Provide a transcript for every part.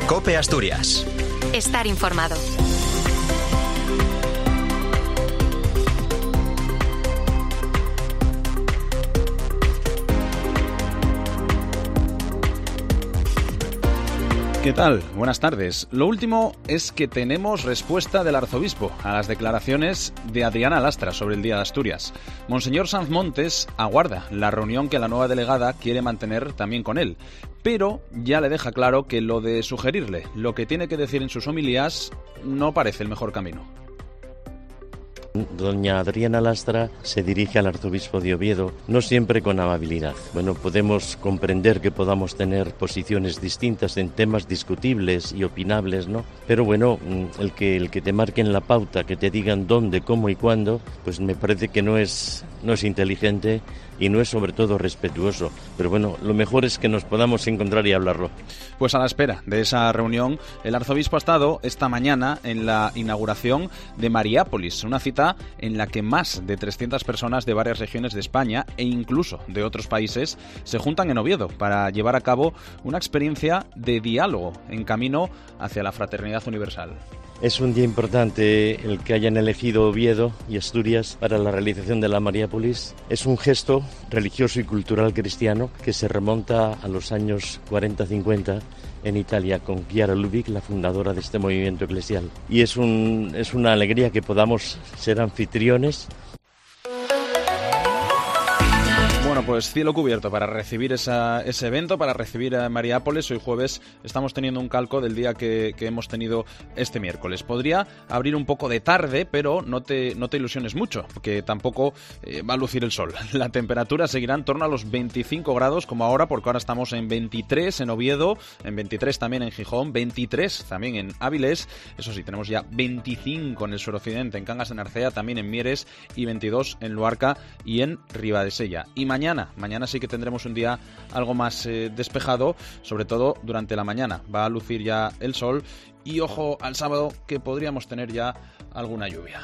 COPE Asturias. Estar informado. ¿Qué tal? Buenas tardes. Lo último es que tenemos respuesta del arzobispo a las declaraciones de Adriana Lastra sobre el Día de Asturias. Monseñor Sanz Montes aguarda la reunión que la nueva delegada quiere mantener también con él, pero ya le deja claro que lo de sugerirle lo que tiene que decir en sus homilías no parece el mejor camino. Doña Adriana Lastra se dirige al arzobispo de Oviedo, no siempre con amabilidad. Bueno, podemos comprender que podamos tener posiciones distintas en temas discutibles y opinables, ¿no? Pero bueno, el que te marquen la pauta, que te digan dónde, cómo y cuándo, pues me parece que no es inteligente y no es sobre todo respetuoso. Pero bueno, lo mejor es que nos podamos encontrar y hablarlo. Pues a la espera de esa reunión, el arzobispo ha estado esta mañana en la inauguración de Mariápolis, una cita en la que más de 300 personas de varias regiones de España e incluso de otros países se juntan en Oviedo para llevar a cabo una experiencia de diálogo en camino hacia la fraternidad universal. Es un día importante el que hayan elegido Oviedo y Asturias para la realización de la Mariápolis. Es un gesto religioso y cultural cristiano que se remonta a los años 40-50 en Italia con Chiara Lubich, la fundadora de este movimiento eclesial. Y es una alegría que podamos ser anfitriones. Bueno, pues cielo cubierto para recibir ese evento, para recibir a Mariápolis. Hoy jueves estamos teniendo un calco del día que hemos tenido este miércoles. Podría abrir un poco de tarde, pero no te ilusiones mucho, porque tampoco va a lucir el sol. La temperatura seguirá en torno a los 25 grados como ahora, porque ahora estamos en 23 en Oviedo, en 23 también en Gijón, 23 también en Áviles. Eso sí, tenemos ya 25 en el suroccidente, en Cangas de Narcea, también en Mieres, y 22 en Luarca y en Ribadesella. Y mañana sí que tendremos un día algo más despejado, sobre todo durante la mañana. Va a lucir ya el sol y ojo al sábado, que podríamos tener ya alguna lluvia.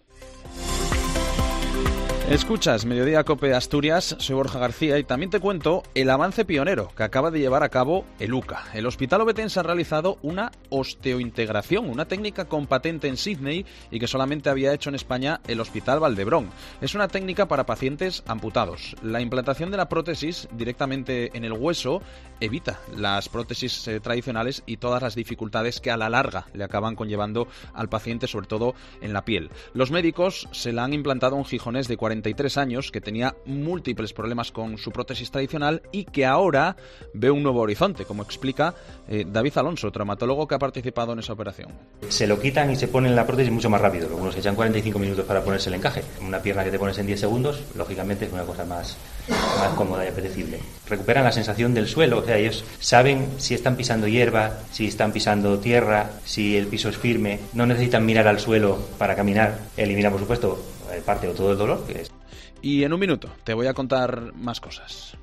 Escuchas Mediodía COPE Asturias, soy Borja García y también te cuento el avance pionero que acaba de llevar a cabo el UCA. El Hospital Ovetense ha realizado una osteointegración, una técnica con patente en Sídney y que solamente había hecho en España el Hospital Valdebrón. Es una técnica para pacientes amputados. La implantación de la prótesis directamente en el hueso evita las prótesis tradicionales y todas las dificultades que a la larga le acaban conllevando al paciente, sobre todo en la piel. Los médicos se la han implantado a un gijonés de 43 años que tenía múltiples problemas con su prótesis tradicional y que ahora ve un nuevo horizonte, como explica David Alonso, traumatólogo que ha participado en esa operación. Se lo quitan y se ponen la prótesis mucho más rápido. Algunos se echan 45 minutos para ponerse el encaje. Una pierna que te pones en 10 segundos, lógicamente es una cosa más cómoda y apetecible. Recuperan la sensación del suelo, o sea, ellos saben si están pisando hierba, si están pisando tierra, si el piso es firme. No necesitan mirar al suelo para caminar. Elimina, por supuesto, parte o todo el dolor. Y en un minuto te voy a contar más cosas.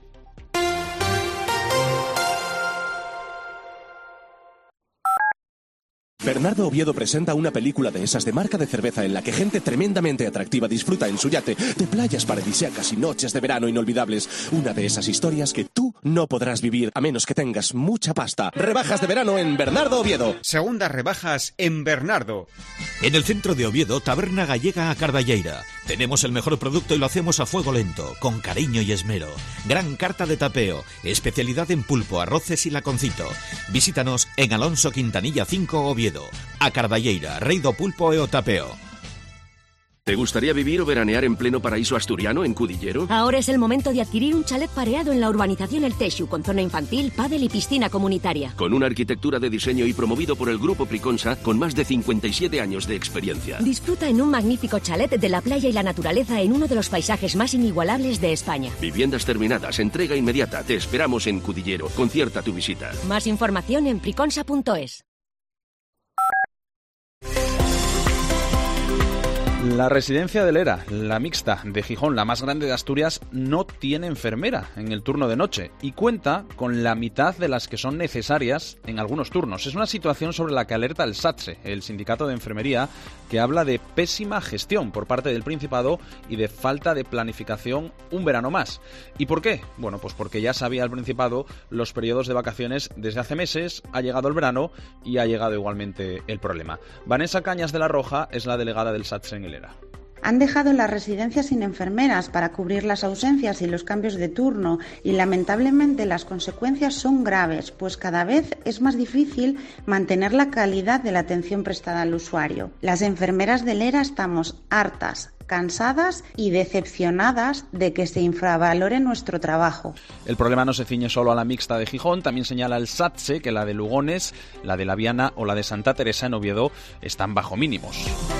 Bernardo Oviedo presenta una película de esas de marca de cerveza en la que gente tremendamente atractiva disfruta en su yate de playas paradisíacas y noches de verano inolvidables. Una de esas historias que tú no podrás vivir a menos que tengas mucha pasta. Rebajas de verano en Bernardo Oviedo. Segundas rebajas en Bernardo. En el centro de Oviedo, Taberna Gallega a Cardalleira. Tenemos el mejor producto y lo hacemos a fuego lento, con cariño y esmero. Gran carta de tapeo, especialidad en pulpo, arroces y laconcito. Visítanos en Alonso Quintanilla 5 Oviedo. A Cardalleira, rei do pulpo e o tapeo. ¿Te gustaría vivir o veranear en pleno paraíso asturiano en Cudillero? Ahora es el momento de adquirir un chalet pareado en la urbanización El Texu, con zona infantil, pádel y piscina comunitaria. Con una arquitectura de diseño y promovido por el Grupo Priconsa, con más de 57 años de experiencia. Disfruta en un magnífico chalet de la playa y la naturaleza en uno de los paisajes más inigualables de España. Viviendas terminadas, entrega inmediata. Te esperamos en Cudillero. Concierta tu visita. Más información en priconsa.es. La residencia del ERA, la mixta de Gijón, la más grande de Asturias, no tiene enfermera en el turno de noche y cuenta con la mitad de las que son necesarias en algunos turnos. Es una situación sobre la que alerta el SATSE, el sindicato de enfermería, que habla de pésima gestión por parte del Principado y de falta de planificación un verano más. ¿Y por qué? Bueno, pues porque ya sabía el Principado los periodos de vacaciones desde hace meses, ha llegado el verano y ha llegado igualmente el problema. Vanessa Cañas de la Roja es la delegada del SATSE en el ERA. Han dejado las residencias sin enfermeras para cubrir las ausencias y los cambios de turno y lamentablemente las consecuencias son graves, pues cada vez es más difícil mantener la calidad de la atención prestada al usuario. Las enfermeras del ERA estamos hartas, cansadas y decepcionadas de que se infravalore nuestro trabajo. El problema no se ciñe solo a la mixta de Gijón, también señala el SATSE que la de Lugones, la de La Viana o la de Santa Teresa en Oviedo están bajo mínimos.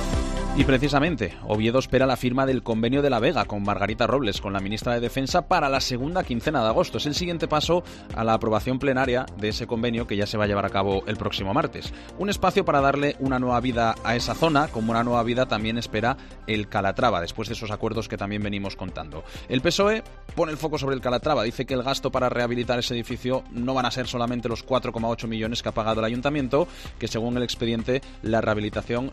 Y precisamente, Oviedo espera la firma del convenio de La Vega con Margarita Robles, con la ministra de Defensa, para la segunda quincena de agosto. Es el siguiente paso a la aprobación plenaria de ese convenio que ya se va a llevar a cabo el próximo martes. Un espacio para darle una nueva vida a esa zona, como una nueva vida también espera el Calatrava, después de esos acuerdos que también venimos contando. El PSOE pone el foco sobre el Calatrava, dice que el gasto para rehabilitar ese edificio no van a ser solamente los 4,8 millones que ha pagado el ayuntamiento, que según el expediente la rehabilitación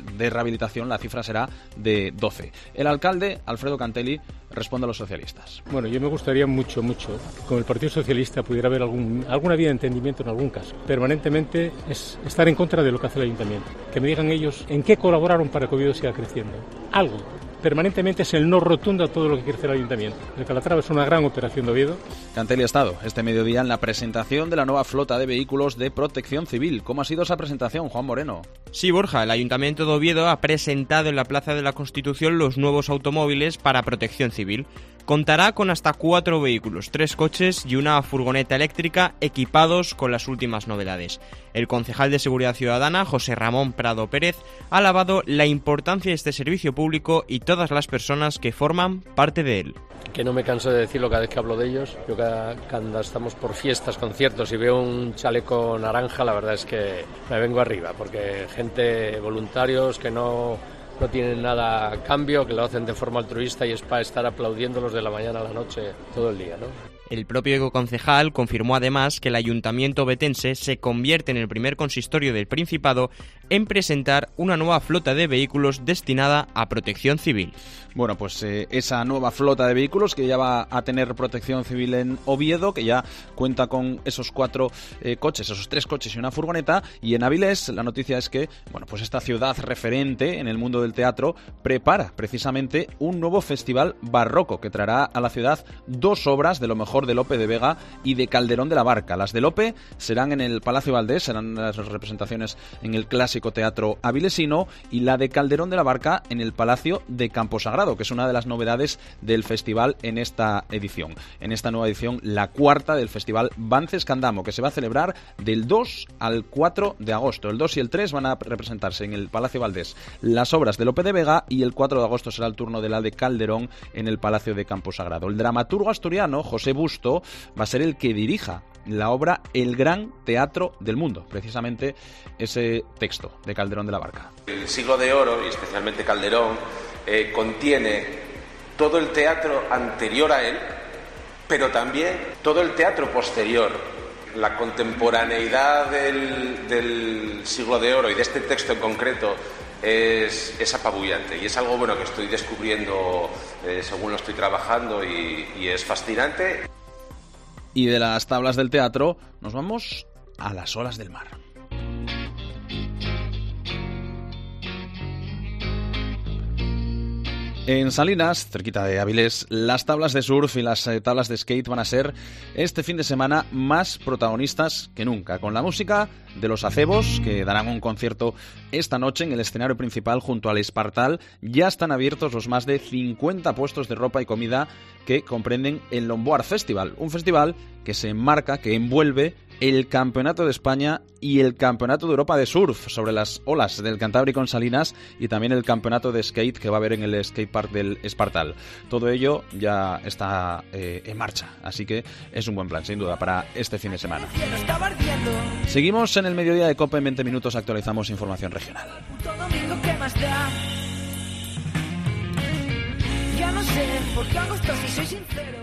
la cifra será de 12. El alcalde, Alfredo Cantelli, responde a los socialistas. Bueno, yo me gustaría mucho que con el Partido Socialista pudiera haber alguna vía de entendimiento en algún caso. Permanentemente es estar en contra de lo que hace el ayuntamiento. Que me digan ellos en qué colaboraron para que Oviedo siga creciendo. Algo. Permanentemente es el no rotundo a todo lo que quiere hacer el ayuntamiento. El Calatrava es una gran operación de Oviedo. Cantelli ha estado este mediodía en la presentación de la nueva flota de vehículos de protección civil. ¿Cómo ha sido esa presentación, Juan Moreno? Sí, Borja, el Ayuntamiento de Oviedo ha presentado en la Plaza de la Constitución los nuevos automóviles para protección civil. Contará con hasta 4 vehículos, 3 coches y una furgoneta eléctrica equipados con las últimas novedades. El concejal de Seguridad Ciudadana, José Ramón Prado Pérez, ha alabado la importancia de este servicio público y todas las personas que forman parte de él. Que no me canso de decirlo cada vez que hablo de ellos. Yo cuando estamos por fiestas, conciertos y veo un chaleco naranja, la verdad es que me vengo arriba, porque gente, voluntarios que no tienen nada a cambio, que lo hacen de forma altruista y es para estar aplaudiéndolos de la mañana a la noche todo el día, ¿no? El propio concejal confirmó además que el ayuntamiento ovetense se convierte en el primer consistorio del Principado en presentar una nueva flota de vehículos destinada a protección civil. Bueno, pues esa nueva flota de vehículos que ya va a tener protección civil en Oviedo, que ya cuenta con esos 4 coches, esos 3 coches y una furgoneta, y en Avilés la noticia es que, bueno, pues esta ciudad referente en el mundo del teatro prepara precisamente un nuevo festival barroco que traerá a la ciudad 2 obras de lo mejor de Lope de Vega y de Calderón de la Barca. Las de Lope serán en el Palacio Valdés, serán las representaciones en el clásico teatro avilesino, y la de Calderón de la Barca en el Palacio de Camposagrado, que es una de las novedades del festival en esta edición. En esta nueva edición, la 4ª del festival Vances Candamo, que se va a celebrar del 2 al 4 de agosto. El 2 y el 3 van a representarse en el Palacio Valdés las obras de Lope de Vega, y el 4 de agosto será el turno de la de Calderón en el Palacio de Camposagrado. El dramaturgo asturiano José Busto va a ser el que dirija la obra El Gran Teatro del Mundo, precisamente ese texto de Calderón de la Barca. El siglo de oro, y especialmente Calderón, contiene todo el teatro anterior a él, pero también todo el teatro posterior. La contemporaneidad del siglo de oro y de este texto en concreto es apabullante, y es algo bueno que estoy descubriendo según lo estoy trabajando, y es fascinante. Y de las tablas del teatro nos vamos a las olas del mar. En Salinas, cerquita de Avilés, las tablas de surf y las tablas de skate van a ser este fin de semana más protagonistas que nunca, con la música de Los Acebos, que darán un concierto esta noche en el escenario principal junto al Espartal. Ya están abiertos los más de 50 puestos de ropa y comida que comprenden el Lomboard Festival, un festival que se enmarca, que envuelve el Campeonato de España y el Campeonato de Europa de Surf sobre las olas del Cantábrico en Salinas, y también el Campeonato de Skate que va a haber en el skatepark del Espartal. Todo ello ya está en marcha, así que es un buen plan, sin duda, para este fin de semana. Seguimos en el mediodía de COPE. En 20 minutos actualizamos información regional. ya no sé por qué hago esto si soy sincero.